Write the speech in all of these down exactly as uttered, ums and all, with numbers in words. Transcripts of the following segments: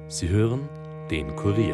Sie hören den Kurier.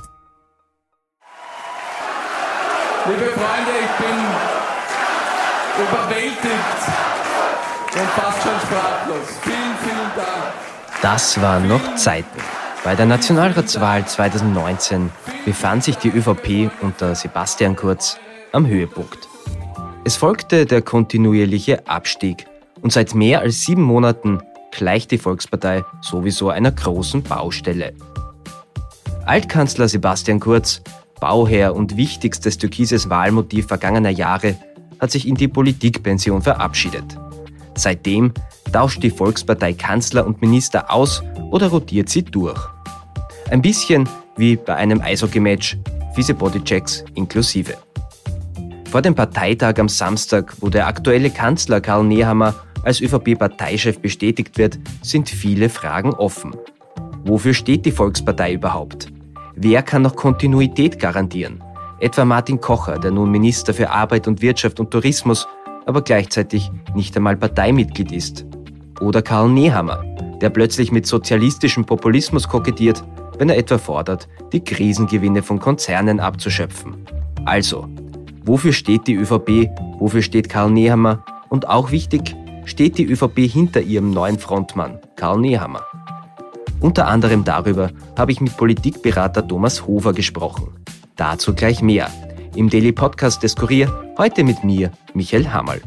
Liebe Freunde, ich bin überwältigt und fast schon sprachlos. Vielen, vielen Dank. Das waren noch Zeiten. Bei der Nationalratswahl zweitausendneunzehn befand sich die ÖVP unter Sebastian Kurz am Höhepunkt. Es folgte der kontinuierliche Abstieg und seit mehr als sieben Monaten gleicht die Volkspartei sowieso einer großen Baustelle. Altkanzler Sebastian Kurz, Bauherr und wichtigstes türkises Wahlmotiv vergangener Jahre, hat sich in die Politikpension verabschiedet. Seitdem tauscht die Volkspartei Kanzler und Minister aus oder rotiert sie durch. Ein bisschen wie bei einem Eishockey-Match, fiese Bodychecks inklusive. Vor dem Parteitag am Samstag, wo der aktuelle Kanzler Karl Nehammer als ÖVP-Parteichef bestätigt wird, sind viele Fragen offen. Wofür steht die Volkspartei überhaupt? Wer kann noch Kontinuität garantieren? Etwa Martin Kocher, der nun Minister für Arbeit und Wirtschaft und Tourismus, aber gleichzeitig nicht einmal Parteimitglied ist. Oder Karl Nehammer, der plötzlich mit sozialistischem Populismus kokettiert, wenn er etwa fordert, die Krisengewinne von Konzernen abzuschöpfen. Also, wofür steht die ÖVP, wofür steht Karl Nehammer und auch wichtig, steht die ÖVP hinter ihrem neuen Frontmann, Karl Nehammer? Unter anderem darüber habe ich mit Politikberater Thomas Hofer gesprochen. Dazu gleich mehr. Im Daily Podcast des Kurier, heute mit mir, Michael Hammerl.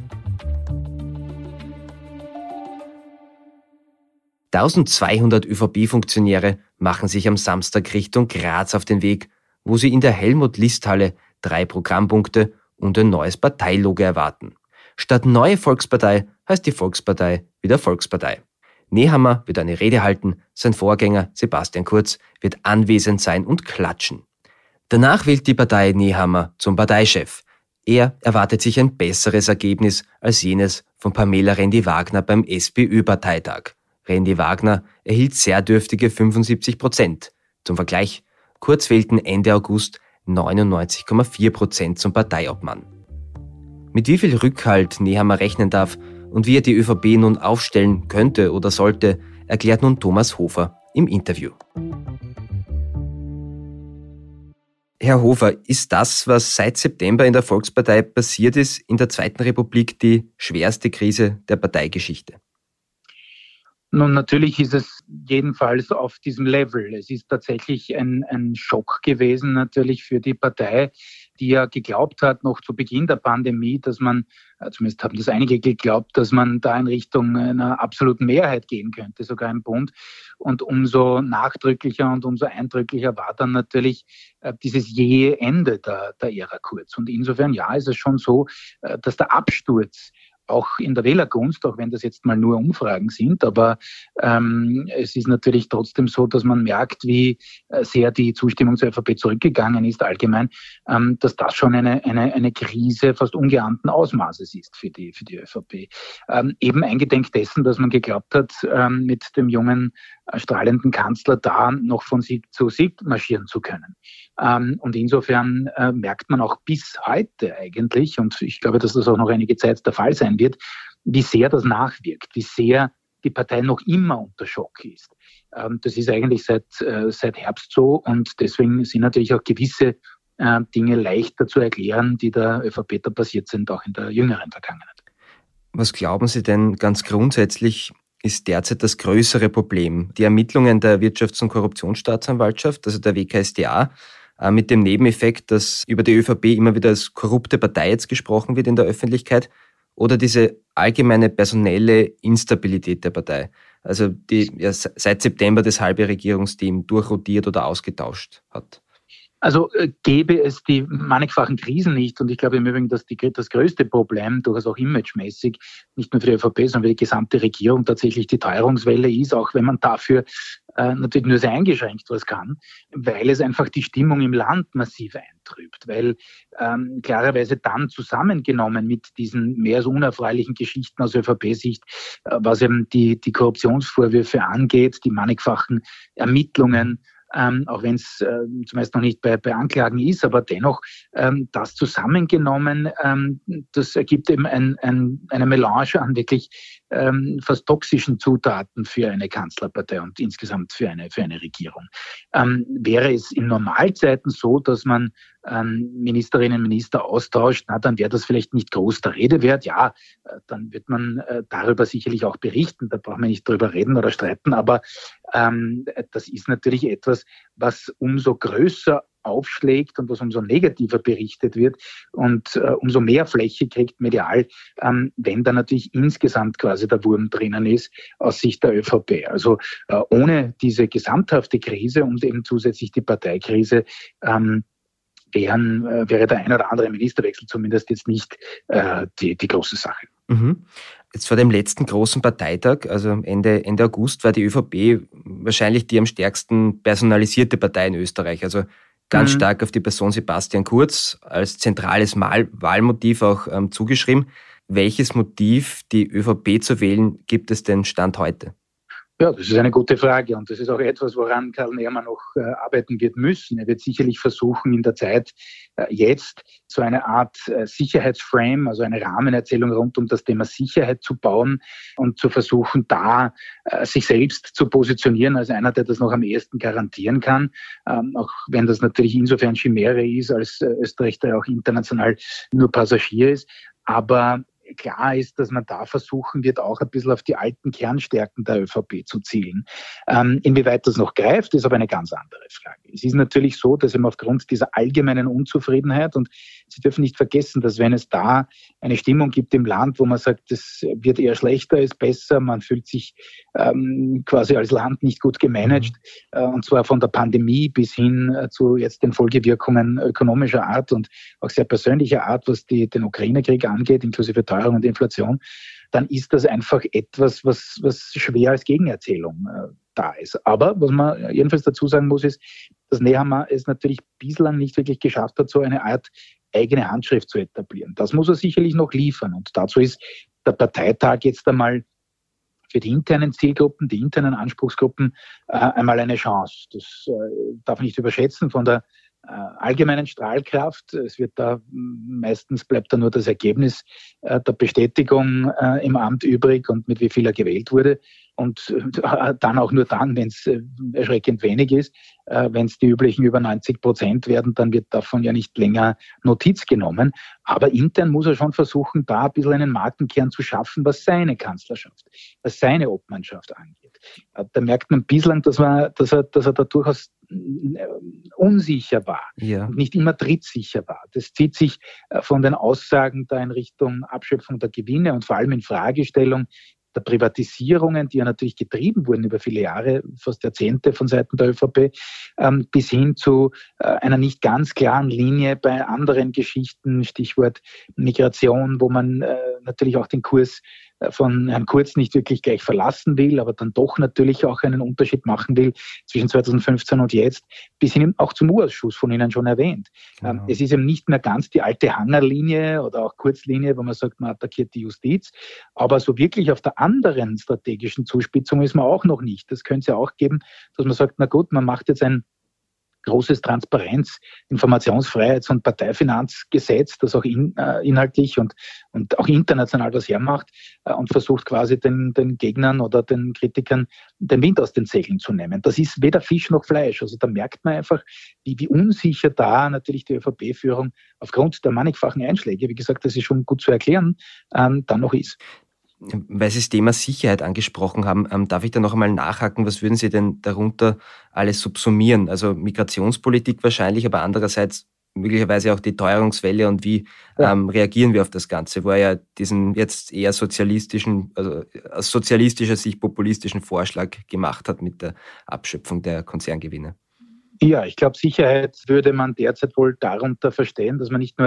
eintausendzweihundert ÖVP-Funktionäre machen sich am Samstag Richtung Graz auf den Weg, wo sie in der Helmut-List-Halle drei Programmpunkte und ein neues Parteilogo erwarten. Statt Neue Volkspartei heißt die Volkspartei wieder Volkspartei. Nehammer wird eine Rede halten, sein Vorgänger Sebastian Kurz wird anwesend sein und klatschen. Danach wählt die Partei Nehammer zum Parteichef. Er erwartet sich ein besseres Ergebnis als jenes von Pamela Rendi-Wagner beim SPÖ-Parteitag. Rendi-Wagner erhielt sehr dürftige fünfundsiebzig Prozent. Zum Vergleich, Kurz wählten Ende August neunundneunzig Komma vier Prozent zum Parteiobmann. Mit wie viel Rückhalt Nehammer rechnen darf und wie er die ÖVP nun aufstellen könnte oder sollte, erklärt nun Thomas Hofer im Interview. Herr Hofer, ist das, was seit September in der Volkspartei passiert ist, in der Zweiten Republik die schwerste Krise der Parteigeschichte? Nun, natürlich ist es jedenfalls auf diesem Level. Es ist tatsächlich ein, ein Schock gewesen natürlich für die Partei, die ja geglaubt hat, noch zu Beginn der Pandemie, dass man, zumindest haben das einige geglaubt, dass man da in Richtung einer absoluten Mehrheit gehen könnte, sogar im Bund. Und umso nachdrücklicher und umso eindrücklicher war dann natürlich äh, dieses jähe Ende der, der Ära Kurz. Und insofern, ja, ist es schon so, äh, dass der Absturz auch in der Wählergunst, auch wenn das jetzt mal nur Umfragen sind, aber ähm, es ist natürlich trotzdem so, dass man merkt, wie sehr die Zustimmung zur ÖVP zurückgegangen ist allgemein, ähm, dass das schon eine, eine, eine Krise fast ungeahnten Ausmaßes ist für die, für die ÖVP. Ähm, eben eingedenk dessen, dass man geglaubt hat, ähm, mit dem jungen, strahlenden Kanzler da noch von Sieg zu Sieg marschieren zu können. Ähm, und insofern äh, merkt man auch bis heute eigentlich, und ich glaube, dass das auch noch einige Zeit der Fall sein wird, wie sehr das nachwirkt, wie sehr die Partei noch immer unter Schock ist. Ähm, das ist eigentlich seit, äh, seit Herbst so und deswegen sind natürlich auch gewisse äh, Dinge leichter zu erklären, die der ÖVP da passiert sind, auch in der jüngeren Vergangenheit. Was glauben Sie denn ganz grundsätzlich ist derzeit das größere Problem? Die Ermittlungen der Wirtschafts- und Korruptionsstaatsanwaltschaft, also der W K S t A, äh, mit dem Nebeneffekt, dass über die ÖVP immer wieder als korrupte Partei jetzt gesprochen wird in der Öffentlichkeit, oder diese allgemeine personelle Instabilität der Partei, also die ja seit September das halbe Regierungsteam durchrotiert oder ausgetauscht hat? Also äh, gäbe es die mannigfachen Krisen nicht, und ich glaube im Übrigen, dass die, das größte Problem, durchaus auch imagemäßig, nicht nur für die ÖVP, sondern für die gesamte Regierung tatsächlich die Teuerungswelle ist, auch wenn man dafür äh, natürlich nur sehr eingeschränkt was kann, weil es einfach die Stimmung im Land massiv eintrübt, weil ähm, klarerweise dann zusammengenommen mit diesen mehr als unerfreulichen Geschichten aus ÖVP-Sicht, äh, was eben die, die Korruptionsvorwürfe angeht, die mannigfachen Ermittlungen, ähm, auch wenn es äh, zumeist noch nicht bei, bei Anklagen ist, aber dennoch ähm, das zusammengenommen, ähm, das ergibt eben ein, ein, eine Melange an wirklich ähm, fast toxischen Zutaten für eine Kanzlerpartei und insgesamt für eine, für eine Regierung. Ähm, wäre es in Normalzeiten so, dass man ähm, Ministerinnen und Minister austauscht, na, dann wäre das vielleicht nicht groß der Rede wert. Ja, äh, dann wird man äh, darüber sicherlich auch berichten, da brauchen wir nicht drüber reden oder streiten, aber ähm, das ist natürlich etwas, was umso größer aufschlägt und was umso negativer berichtet wird und äh, umso mehr Fläche kriegt medial, ähm, wenn da natürlich insgesamt quasi der Wurm drinnen ist aus Sicht der ÖVP. Also äh, ohne diese gesamthafte Krise und eben zusätzlich die Parteikrise ähm, wären, äh, wäre der ein oder andere Ministerwechsel zumindest jetzt nicht äh, die, die große Sache. Mhm. Jetzt vor dem letzten großen Parteitag, also Ende, Ende August, war die ÖVP wahrscheinlich die am stärksten personalisierte Partei in Österreich. Also ganz mhm. stark auf die Person Sebastian Kurz als zentrales Mal- Wahlmotiv auch ähm, zugeschrieben. Welches Motiv, die ÖVP zu wählen, gibt es denn Stand heute? Ja, das ist eine gute Frage und das ist auch etwas, woran Karl Nehammer noch äh, arbeiten wird müssen. Er wird sicherlich versuchen, in der Zeit äh, jetzt so eine Art äh, Sicherheitsframe, also eine Rahmenerzählung rund um das Thema Sicherheit zu bauen und zu versuchen, da äh, sich selbst zu positionieren als einer, der das noch am ehesten garantieren kann, ähm, auch wenn das natürlich insofern Chimäre ist, als äh, Österreich da auch international nur Passagier ist. Aber klar ist, dass man da versuchen wird, auch ein bisschen auf die alten Kernstärken der ÖVP zu zielen. Ähm, inwieweit das noch greift, ist aber eine ganz andere Frage. Es ist natürlich so, dass eben aufgrund dieser allgemeinen Unzufriedenheit, und Sie dürfen nicht vergessen, dass wenn es da eine Stimmung gibt im Land, wo man sagt, es wird eher schlechter, ist besser, man fühlt sich ähm, quasi als Land nicht gut gemanagt, äh, und zwar von der Pandemie bis hin äh, zu jetzt den Folgewirkungen ökonomischer Art und auch sehr persönlicher Art, was die, den Ukraine-Krieg angeht, inklusive Teuerung und Inflation, dann ist das einfach etwas, was, was schwer als Gegenerzählung äh, da ist. Aber was man jedenfalls dazu sagen muss, ist, dass Nehammer es natürlich bislang nicht wirklich geschafft hat, so eine Art eigene Handschrift zu etablieren. Das muss er sicherlich noch liefern. Und dazu ist der Parteitag jetzt einmal für die internen Zielgruppen, die internen Anspruchsgruppen äh, einmal eine Chance. Das äh, darf man nicht überschätzen von der äh, allgemeinen Strahlkraft. Es wird da meistens bleibt da nur das Ergebnis äh, der Bestätigung äh, im Amt übrig und mit wie viel er gewählt wurde. Und äh, dann auch nur dann, wenn es äh, erschreckend wenig ist. Äh, wenn es die üblichen über neunzig Prozent werden, dann wird davon ja nicht länger Notiz genommen. Aber intern muss er schon versuchen, da ein bisschen einen Markenkern zu schaffen, was seine Kanzlerschaft, was seine Obmannschaft angeht. Äh, da merkt man bislang, dass, man, dass, er, dass er da durchaus äh, unsicher war, ja, und nicht immer trittsicher war. Das zieht sich äh, von den Aussagen da in Richtung Abschöpfung der Gewinne und vor allem in Fragestellung der Privatisierungen, die ja natürlich getrieben wurden über viele Jahre, fast Jahrzehnte von Seiten der ÖVP, ähm, bis hin zu äh, einer nicht ganz klaren Linie bei anderen Geschichten, Stichwort Migration, wo man äh, natürlich auch den Kurs äh, von Herrn Kurz nicht wirklich gleich verlassen will, aber dann doch natürlich auch einen Unterschied machen will zwischen zweitausendfünfzehn und jetzt, bis hin auch zum U-Ausschuss von Ihnen schon erwähnt. Genau. Ähm, es ist eben nicht mehr ganz die alte Hangerlinie oder auch Kurzlinie, wo man sagt, man attackiert die Justiz, aber so wirklich auf der anderen strategischen Zuspitzung ist man auch noch nicht. Das könnte es ja auch geben, dass man sagt, na gut, man macht jetzt ein großes Transparenz-, Informationsfreiheits- und Parteifinanzgesetz, das auch in, äh, inhaltlich und, und auch international was hermacht äh, und versucht quasi den, den Gegnern oder den Kritikern den Wind aus den Segeln zu nehmen. Das ist weder Fisch noch Fleisch. Also da merkt man einfach, wie, wie unsicher da natürlich die ÖVP-Führung aufgrund der mannigfachen Einschläge, wie gesagt, das ist schon gut zu erklären, ähm, dann noch ist. Weil Sie das Thema Sicherheit angesprochen haben, ähm, darf ich da noch einmal nachhaken, was würden Sie denn darunter alles subsumieren? Also Migrationspolitik wahrscheinlich, aber andererseits möglicherweise auch die Teuerungswelle und wie ja. ähm, reagieren wir auf das Ganze, wo er ja diesen jetzt eher sozialistischen, also aus sozialistischer Sicht populistischen Vorschlag gemacht hat mit der Abschöpfung der Konzerngewinne. Ja, ich glaube, Sicherheit würde man derzeit wohl darunter verstehen, dass man nicht nur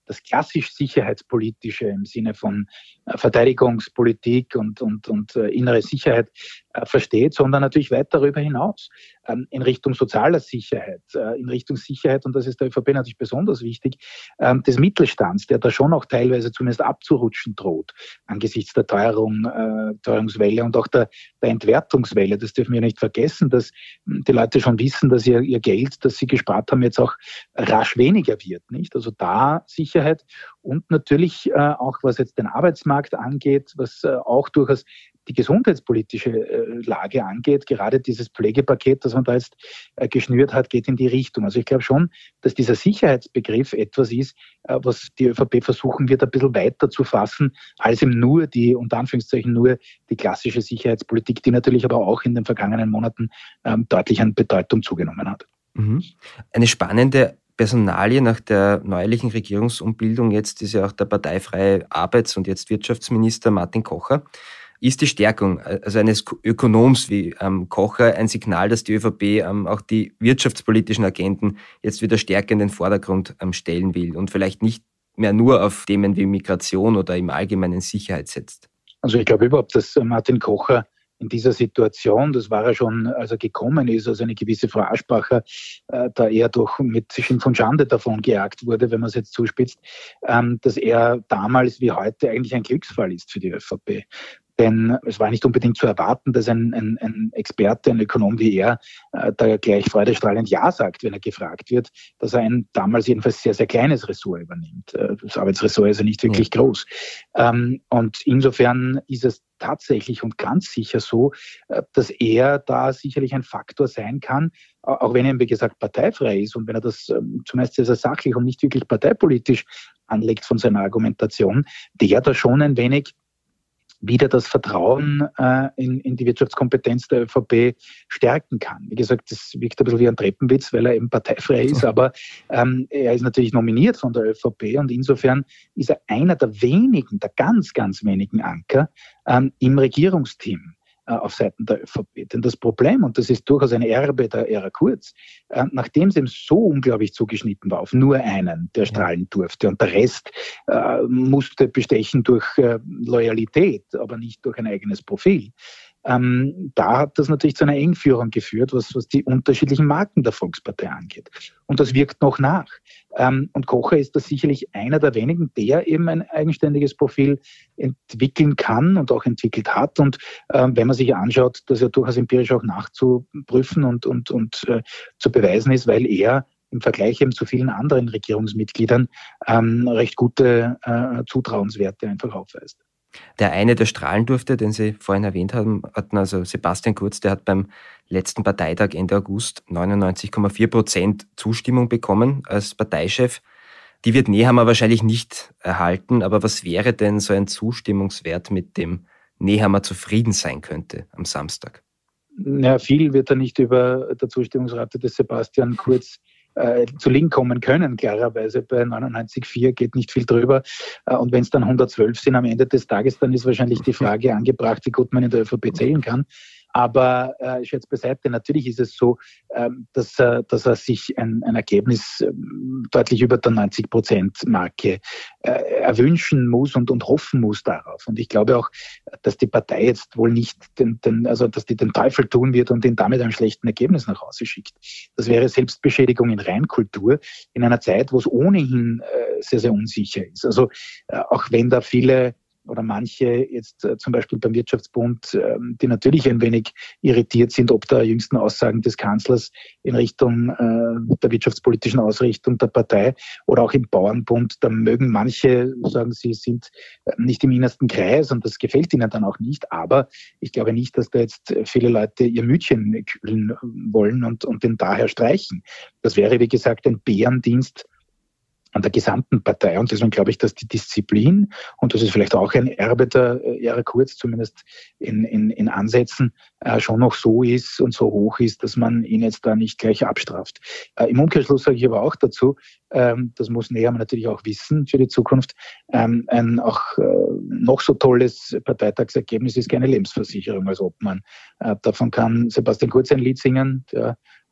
das klassisch Sicherheitspolitische im Sinne von Verteidigungspolitik und, und, und innere Sicherheit versteht, sondern natürlich weit darüber hinaus, in Richtung sozialer Sicherheit, in Richtung Sicherheit, und das ist der ÖVP natürlich besonders wichtig, des Mittelstands, der da schon auch teilweise zumindest abzurutschen droht, angesichts der Teuerung, Teuerungswelle und auch der, der Entwertungswelle. Das dürfen wir nicht vergessen, dass die Leute schon wissen, dass ihr, ihr Geld, das sie gespart haben, jetzt auch rasch weniger wird, nicht? Also da Sicherheit und natürlich auch, was jetzt den Arbeitsmarkt angeht, was auch durchaus die gesundheitspolitische Lage angeht, gerade dieses Pflegepaket, das man da jetzt geschnürt hat, geht in die Richtung. Also ich glaube schon, dass dieser Sicherheitsbegriff etwas ist, was die ÖVP versuchen wird, ein bisschen weiter zu fassen, als eben nur die, unter Anführungszeichen, nur die klassische Sicherheitspolitik, die natürlich aber auch in den vergangenen Monaten ähm, deutlich an Bedeutung zugenommen hat. Mhm. Eine spannende Personalie nach der neuerlichen Regierungsumbildung jetzt ist ja auch der parteifreie Arbeits- und jetzt Wirtschaftsminister Martin Kocher. Ist die Stärkung also eines Ökonoms wie ähm, Kocher ein Signal, dass die ÖVP ähm, auch die wirtschaftspolitischen Agenden jetzt wieder stärker in den Vordergrund ähm, stellen will und vielleicht nicht mehr nur auf Themen wie Migration oder im Allgemeinen Sicherheit setzt? Also ich glaube überhaupt, dass Martin Kocher in dieser Situation, das war er schon, als er gekommen ist, also eine gewisse Frau Aschbacher, äh, da er doch mit Schimpf und Schande davon gejagt wurde, wenn man es jetzt zuspitzt, ähm, dass er damals wie heute eigentlich ein Glücksfall ist für die ÖVP. Denn es war nicht unbedingt zu erwarten, dass ein, ein, ein Experte, ein Ökonom wie er, äh, da gleich freudestrahlend Ja sagt, wenn er gefragt wird, dass er ein damals jedenfalls sehr, sehr kleines Ressort übernimmt. Äh, das Arbeitsressort ist ja nicht wirklich ja. groß. Ähm, und insofern ist es tatsächlich und ganz sicher so, äh, dass er da sicherlich ein Faktor sein kann, auch wenn er, wie gesagt, parteifrei ist und wenn er das ähm, zumeist sehr, sehr sachlich und nicht wirklich parteipolitisch anlegt von seiner Argumentation, der da schon ein wenig wieder das Vertrauen äh, in, in die Wirtschaftskompetenz der ÖVP stärken kann. Wie gesagt, das wirkt ein bisschen wie ein Treppenwitz, weil er eben parteifrei ist, aber ähm, er ist natürlich nominiert von der ÖVP und insofern ist er einer der wenigen, der ganz, ganz wenigen Anker ähm, im Regierungsteam auf Seiten der ÖVP. Denn das Problem, und das ist durchaus ein Erbe der Ära Kurz, äh, nachdem es eben so unglaublich zugeschnitten war auf nur einen, der strahlen durfte und der Rest äh, musste bestechen durch äh, Loyalität, aber nicht durch ein eigenes Profil. Ähm, da hat das natürlich zu einer Engführung geführt, was, was die unterschiedlichen Marken der Volkspartei angeht. Und das wirkt noch nach. Ähm, und Kocher ist da sicherlich einer der wenigen, der eben ein eigenständiges Profil entwickeln kann und auch entwickelt hat. Und ähm, wenn man sich anschaut, dass er durchaus empirisch auch nachzuprüfen und, und, und äh, zu beweisen ist, weil er im Vergleich eben zu vielen anderen Regierungsmitgliedern ähm, recht gute äh, Zutrauenswerte einfach aufweist. Der eine, der strahlen durfte, den Sie vorhin erwähnt haben, hatten also Sebastian Kurz, der hat beim letzten Parteitag Ende August neunundneunzig Komma vier Prozent Zustimmung bekommen als Parteichef. Die wird Nehammer wahrscheinlich nicht erhalten, aber was wäre denn so ein Zustimmungswert, mit dem Nehammer zufrieden sein könnte am Samstag? Ja, viel wird er nicht über der Zustimmungsrate des Sebastian Kurz äh, zu liegen kommen können, klarerweise. Bei neunundneunzig Komma vier geht nicht viel drüber. Äh, und wenn es dann hundertzwölf sind am Ende des Tages, dann ist wahrscheinlich die Frage angebracht, wie gut man in der ÖVP zählen kann. Aber äh, ich schätze beiseite, natürlich ist es so, ähm, dass, äh, dass er sich ein, ein Ergebnis äh, deutlich über der neunzig Prozent Marke äh, erwünschen muss und, und hoffen muss darauf. Und ich glaube auch, dass die Partei jetzt wohl nicht den, den, also dass die den Teufel tun wird und ihn damit einem schlechten Ergebnis nach Hause schickt. Das wäre Selbstbeschädigung in Reinkultur in einer Zeit, wo es ohnehin äh, sehr, sehr unsicher ist. Also äh, auch wenn da viele oder manche jetzt äh, zum Beispiel beim Wirtschaftsbund, äh, die natürlich ein wenig irritiert sind, ob der jüngsten Aussagen des Kanzlers in Richtung äh, der wirtschaftspolitischen Ausrichtung der Partei oder auch im Bauernbund, da mögen manche sagen, sie sind nicht im innersten Kreis und das gefällt ihnen dann auch nicht, aber ich glaube nicht, dass da jetzt viele Leute ihr Mütchen kühlen wollen und, und den daher streichen. Das wäre, wie gesagt, ein Bärendienst an der gesamten Partei. Und deswegen glaube ich, dass die Disziplin, und das ist vielleicht auch ein Erbe der Ära Kurz, zumindest in, in, in Ansätzen, äh, schon noch so ist und so hoch ist, dass man ihn jetzt da nicht gleich abstraft. Äh, Im Umkehrschluss sage ich aber auch dazu, ähm, das muss Nehammer natürlich auch wissen für die Zukunft, ähm, ein auch äh, noch so tolles Parteitagsergebnis ist keine Lebensversicherung. Also ob man äh, davon kann Sebastian Kurz ein Lied singen, der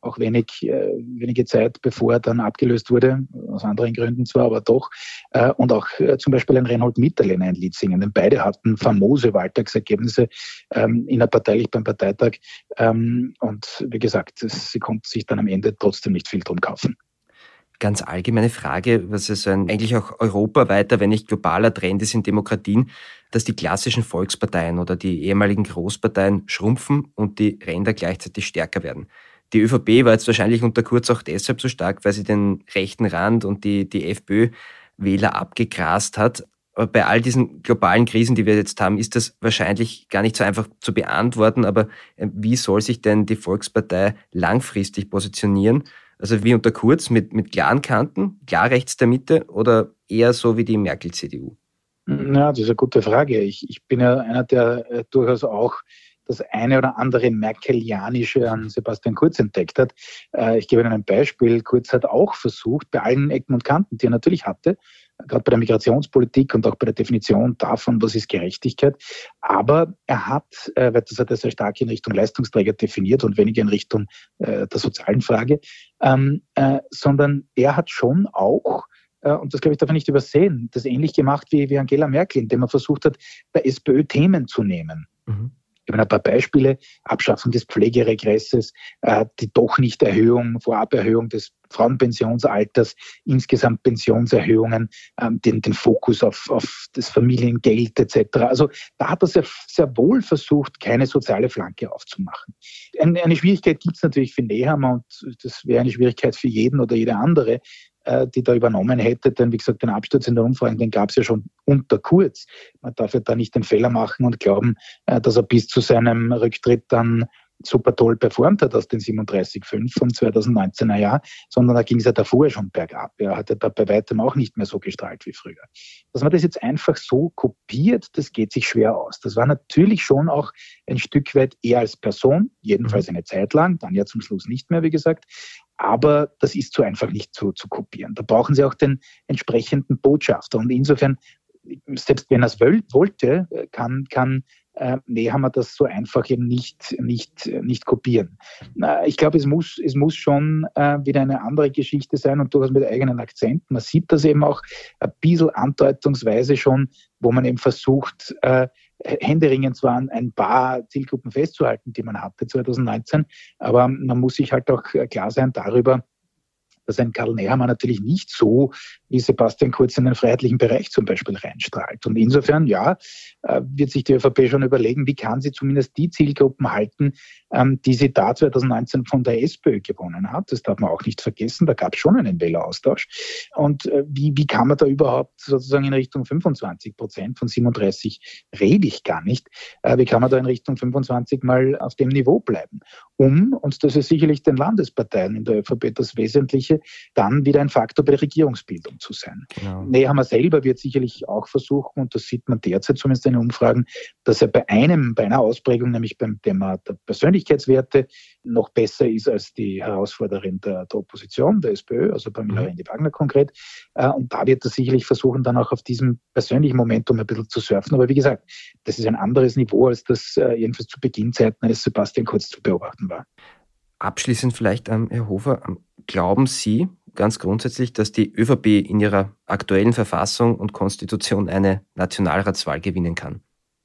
auch wenig, äh, wenige Zeit bevor er dann abgelöst wurde, aus anderen Gründen zwar, aber doch. Äh, und auch äh, zum Beispiel ein Reinhold Mitterlehn ein Lied singen, denn beide hatten famose Wahltagsergebnisse ähm, innerparteilich beim Parteitag. Ähm, und wie gesagt, es, sie konnten sich dann am Ende trotzdem nicht viel drum kaufen. Ganz allgemeine Frage, was es ein eigentlich auch europaweiter, wenn nicht globaler Trend ist in Demokratien, dass die klassischen Volksparteien oder die ehemaligen Großparteien schrumpfen und die Ränder gleichzeitig stärker werden. Die ÖVP war jetzt wahrscheinlich unter Kurz auch deshalb so stark, weil sie den rechten Rand und die, die FPÖ-Wähler abgegrast hat. Aber bei all diesen globalen Krisen, die wir jetzt haben, ist das wahrscheinlich gar nicht so einfach zu beantworten. Aber wie soll sich denn die Volkspartei langfristig positionieren? Also wie unter Kurz mit, mit klaren Kanten, klar rechts der Mitte oder eher so wie die Merkel-C D U? Ja, das ist eine gute Frage. Ich, ich bin ja einer, der äh, durchaus auch das eine oder andere Merkelianische an Sebastian Kurz entdeckt hat. Äh, ich gebe Ihnen ein Beispiel. Kurz hat auch versucht, bei allen Ecken und Kanten, die er natürlich hatte, gerade bei der Migrationspolitik und auch bei der Definition davon, was ist Gerechtigkeit. Aber er hat, äh, weil das hat er sehr stark in Richtung Leistungsträger definiert und weniger in Richtung äh, der sozialen Frage, ähm, äh, sondern er hat schon auch, äh, und das glaube ich darf man nicht übersehen, das ähnlich gemacht wie, wie Angela Merkel, indem er versucht hat, bei SPÖ Themen zu nehmen. Mhm. Ich habe ein paar Beispiele: Abschaffung des Pflegeregresses, äh, die doch nicht Erhöhung, Voraberhöhung des Frauenpensionsalters, insgesamt Pensionserhöhungen, ähm, den, den Fokus auf, auf das Familiengeld et cetera. Also da hat er sehr, sehr wohl versucht, keine soziale Flanke aufzumachen. Eine, eine Schwierigkeit gibt es natürlich für Nehammer und das wäre eine Schwierigkeit für jeden oder jede andere, die da übernommen hätte, denn wie gesagt, den Absturz in der Umfrage, den gab es ja schon unter Kurz. Man darf ja da nicht den Fehler machen und glauben, dass er bis zu seinem Rücktritt dann super toll performt hat aus den siebenunddreißig Komma fünf vom zweitausendneunzehner Jahr, sondern da ging es ja davor schon bergab. Er hatte da bei weitem auch nicht mehr so gestrahlt wie früher. Dass man das jetzt einfach so kopiert, das geht sich schwer aus. Das war natürlich schon auch ein Stück weit eher als Person, jedenfalls eine Zeit lang, dann ja zum Schluss nicht mehr, wie gesagt. Aber das ist so einfach nicht zu, zu kopieren. Da brauchen Sie auch den entsprechenden Botschafter. Und insofern, selbst wenn er es wollte, kann, kann äh, Nehammer das so einfach eben nicht, nicht, nicht kopieren. Äh, ich glaube, es muss, es muss schon äh, wieder eine andere Geschichte sein und durchaus mit eigenen Akzenten. Man sieht das eben auch ein bisschen andeutungsweise schon, wo man eben versucht, äh, händeringend zwar an ein paar Zielgruppen festzuhalten, die man hatte zweitausendneunzehn, aber man muss sich halt auch klar sein darüber, dass ein Karl Nehammer natürlich nicht so wie Sebastian Kurz in den freiheitlichen Bereich zum Beispiel reinstrahlt. Und insofern, ja, wird sich die ÖVP schon überlegen, wie kann sie zumindest die Zielgruppen halten, die sie da zweitausendneunzehn von der SPÖ gewonnen hat. Das darf man auch nicht vergessen, da gab es schon einen Wähleraustausch. Und wie, wie kann man da überhaupt sozusagen in Richtung fünfundzwanzig Prozent, von siebenunddreißig rede ich gar nicht, wie kann man da in Richtung fünfundzwanzig mal auf dem Niveau bleiben? Um, und das ist sicherlich den Landesparteien in der ÖVP das Wesentliche, dann wieder ein Faktor bei der Regierungsbildung zu sein. Genau. Nehammer selber wird sicherlich auch versuchen, und das sieht man derzeit zumindest in den Umfragen, dass er bei einem, bei einer Ausprägung, nämlich beim Thema der Persönlichkeitswerte, noch besser ist als die Herausforderin der, der Opposition, der SPÖ, also Pamela mhm. Rendi-Wagner konkret. Und da wird er sicherlich versuchen, dann auch auf diesem persönlichen Momentum ein bisschen zu surfen. Aber wie gesagt, das ist ein anderes Niveau, als das jedenfalls zu Beginnzeiten eines Sebastian Kurz zu beobachten war. Abschließend vielleicht, ähm, Herr Hofer, glauben Sie ganz grundsätzlich, dass die ÖVP in ihrer aktuellen Verfassung und Konstitution eine Nationalratswahl gewinnen kann?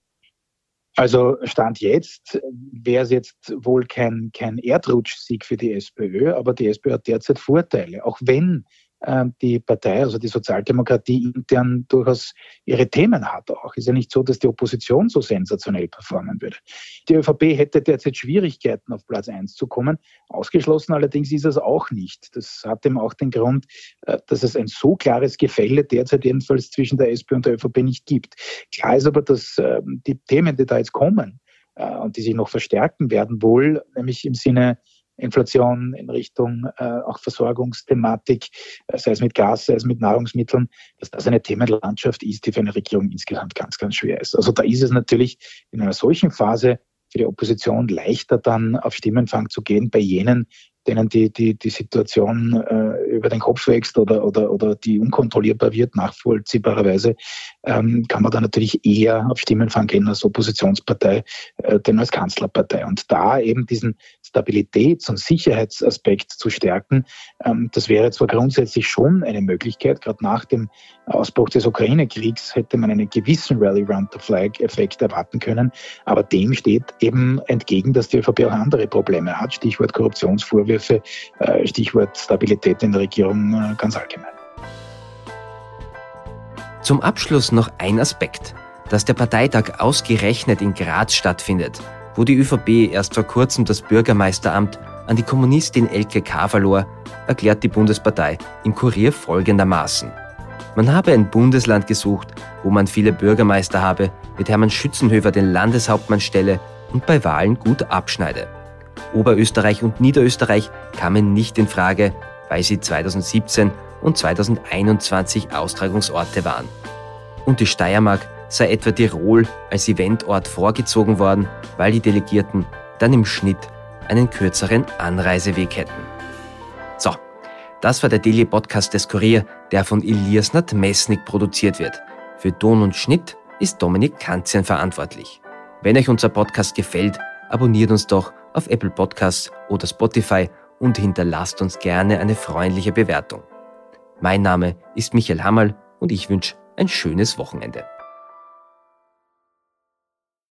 Also Stand jetzt wäre es jetzt wohl kein, kein Erdrutschsieg für die SPÖ, aber die SPÖ hat derzeit Vorteile, auch wenn äh, die Partei, also die Sozialdemokratie, intern durchaus ihre Themen hat auch. Ist ja nicht so, dass die Opposition so sensationell performen würde. Die ÖVP hätte derzeit Schwierigkeiten, auf Platz eins zu kommen. Ausgeschlossen allerdings ist es auch nicht. Das hat eben auch den Grund, äh, dass es ein so klares Gefälle derzeit jedenfalls zwischen der SPÖ und der ÖVP nicht gibt. Klar ist aber, dass äh, die Themen, die da jetzt kommen äh, und die sich noch verstärken werden, wohl nämlich im Sinne Inflation in Richtung äh, auch Versorgungsthematik, äh, sei es mit Gas, sei es mit Nahrungsmitteln, dass das eine Themenlandschaft ist, die für eine Regierung insgesamt ganz, ganz schwer ist. Also da ist es natürlich in einer solchen Phase für die Opposition leichter dann auf Stimmenfang zu gehen bei jenen, denen die, die, die Situation äh, über den Kopf wächst oder, oder, oder die unkontrollierbar wird, nachvollziehbarerweise, ähm, kann man da natürlich eher auf Stimmenfang gehen als Oppositionspartei, äh, denn als Kanzlerpartei. Und da eben diesen Stabilitäts- und Sicherheitsaspekt zu stärken, ähm, das wäre zwar grundsätzlich schon eine Möglichkeit, gerade nach dem Ausbruch des Ukraine-Kriegs hätte man einen gewissen Rally-Round-the-Flag-Effekt erwarten können, aber dem steht eben entgegen, dass die ÖVP auch andere Probleme hat, Stichwort Korruptionsvorwürfe, äh, Stichwort Stabilität in der Regierung äh, ganz allgemein. Zum Abschluss noch ein Aspekt, dass der Parteitag ausgerechnet in Graz stattfindet, wo die ÖVP erst vor kurzem das Bürgermeisteramt an die Kommunistin Elke K. verlor, erklärt die Bundespartei im Kurier folgendermaßen. Man habe ein Bundesland gesucht, wo man viele Bürgermeister habe, mit Hermann Schützenhöfer den Landeshauptmann stelle und bei Wahlen gut abschneide. Oberösterreich und Niederösterreich kamen nicht in Frage, weil sie zweitausendsiebzehn und zweitausendeinundzwanzig Austragungsorte waren. Und die Steiermark sei etwa Tirol als Eventort vorgezogen worden, weil die Delegierten dann im Schnitt einen kürzeren Anreiseweg hätten. So, das war der Daily Podcast des Kurier, der von Elias Nadmesnik produziert wird. Für Ton und Schnitt ist Dominik Kanzian verantwortlich. Wenn euch unser Podcast gefällt, abonniert uns doch auf Apple Podcasts oder Spotify und hinterlasst uns gerne eine freundliche Bewertung. Mein Name ist Michael Hammerl und ich wünsche ein schönes Wochenende.